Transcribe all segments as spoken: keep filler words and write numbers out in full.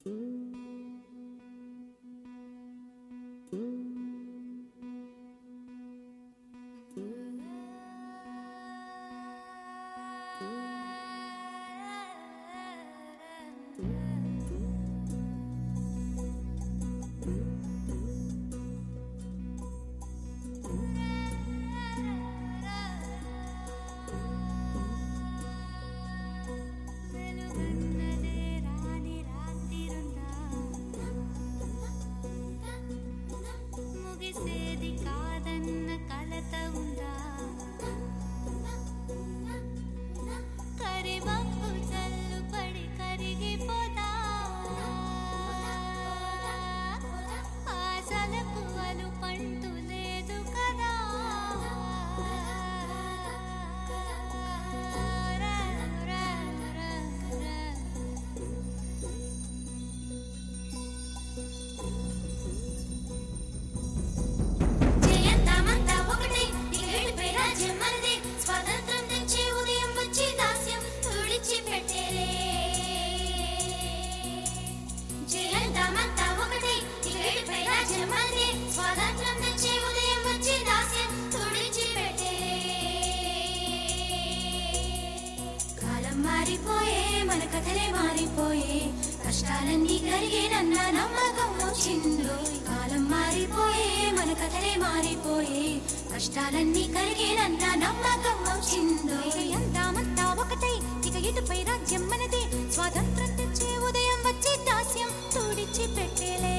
మారిపోయే మన కథలే మారిపోయే కష్టాలన్నీ కరిగేనన్న నమ్మకం వచ్చిందో కాలం మారిపోయే మన కథలే మారిపోయే కష్టాలన్నీ కరిగేనన్న నమ్మకం వచ్చిందో ఎంతామంతా ఒకటై ఇక ఇటుపై రాజ్యం మనదే స్వాతంత్రం తెచ్చే ఉదయం వచ్చే దాస్యం తుడిచి పెట్టేలే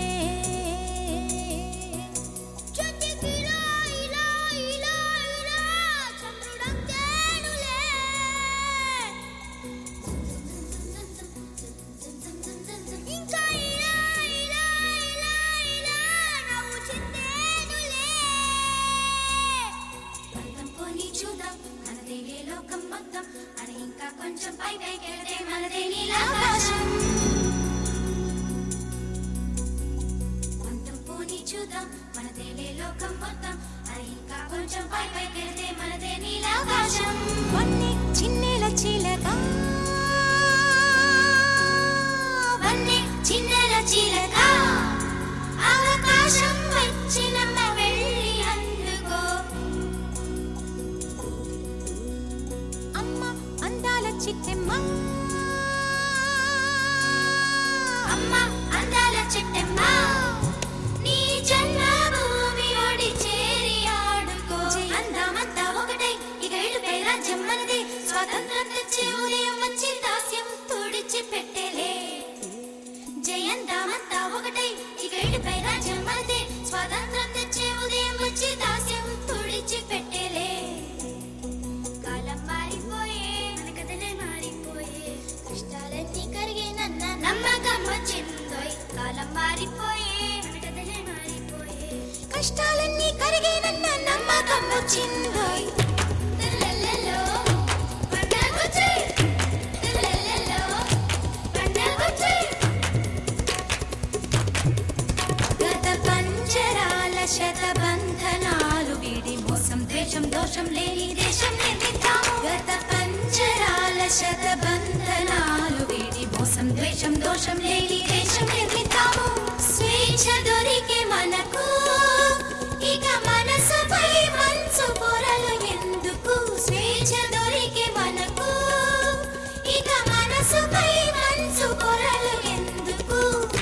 కొంచెం పై పైకెళ్తే మనదే నీలాకాశం కొంచెం పోనీ చూద్దాం మనదేలే లోకం మొత్తం అది ఇంకా కొంచెం పై పైకెళ్తే మనదే నీలాకాశం వన్నీ చిన్నెల చిలక వన్నీ చిన్నెల చిలక ఆకాశం వచ్చినమ్మ వెళ్ళి అందుకో అమ్మ అందాల చిట్టెమ్మ అమ్మ అందాల చిట్టెమ్మ నీ జన్మభూమి ఒడి చేరి ఆడుకో అందామంతా ఒకటై ఇక ఇటుపై రాజ్యం మనదే స్వాతంత్రం తెచ్చే ఉదయం వచ్చి దాస్యం తుడిచి పెట్టేలే జయందామంతా ఒకటై ఇక ఇటుపై రాజ్యం మనదే స్వాతంత్రం తెచ్చే ఉదయం వచ్చి దాస్యం తుడిచి పెట్టేలే కాలం మారిపోయే మన కథలే మారిపోయే కష్టాలన్నీ కరిగేనన్న నమ్మకం వచ్చిందోయ్ కాలం మారిపోయే మన కథలే మారిపోయే కష్టాలన్నీ కరిగేనన్న నమ్మకం వచ్చిందోయ్ తెల్లెల్లెల్లో పండగొచ్చే తెల్లెల్లెల్లో పండగొచ్చే గత పంజరాల శతబంధనాలు వీడి మోసం ద్వేషం దోషం లేని దేశం నిర్మిద్దాము గత పంజరాల శతబంధనాలు వీడి మోసం ద్వేషం దోషం లేని దేశం నిర్మిద్దాము స్వేచ్ఛ దొరికే మనకు ఇక మనసుపై మంచు పొరలు ఎందుకు స్వేచ్ఛ దొరికే మనకు ఇక మనసుపై మంచు పొరలు ఎందుకు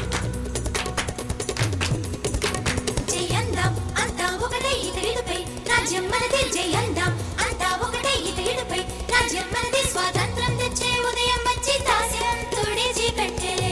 జయందాం అంతా ఒకటే ఇక ఇటుపై రాజ్యం మనదే జయందాం అంతా ఒకటే ఇక ఇటుపై రాజ్యం మనదే స్వాతంత్రం తెచ్చే ఉదయం వచ్చి దాస్యం తుడిచి పెట్టేలే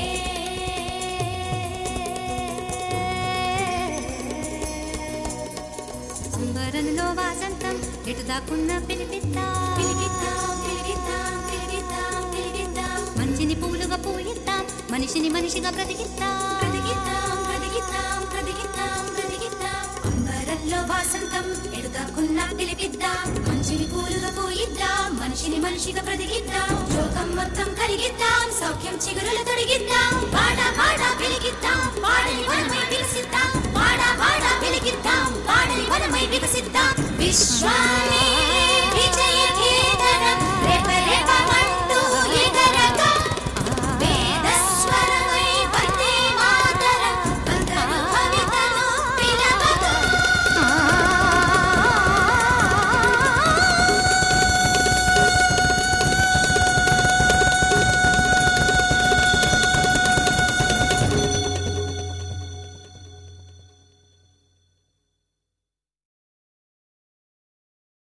సంబరంలో వాసంతం ఎటు దాకున్న పిలిపిద్దాం పిలిపిద్దాం పిలిపిద్దాం పిలిపిద్దాం పిలిపిద్దాం మంచిని పువ్వులుగా పూయిద్దాం మనిషిని మనిషిగా బ్రతికిద్దాం బ్రతికిద్దాం బ్రతికిద్దాం బ్రతికిద్దాం బ్రతికిద్దాం అంబరంలో వాసంతం ఎటు దాకున్న పిలిపిద్దాం మంచిని పూలుగా పూయిద్దాం మనిషిని మనిషిగా బ్రతికిద్దాం లోకం మొత్తం కలిగిద్దాం సౌఖ్యం చిగురులు తొడిగిద్దాం వాడ వాడ వెలిగిద్దాం వాడని వనమై వికసిద్దాం వాడ వాడ వెలిగిద్దాం వాడని వనమై వికసిద్దాం విశ్వాన్ని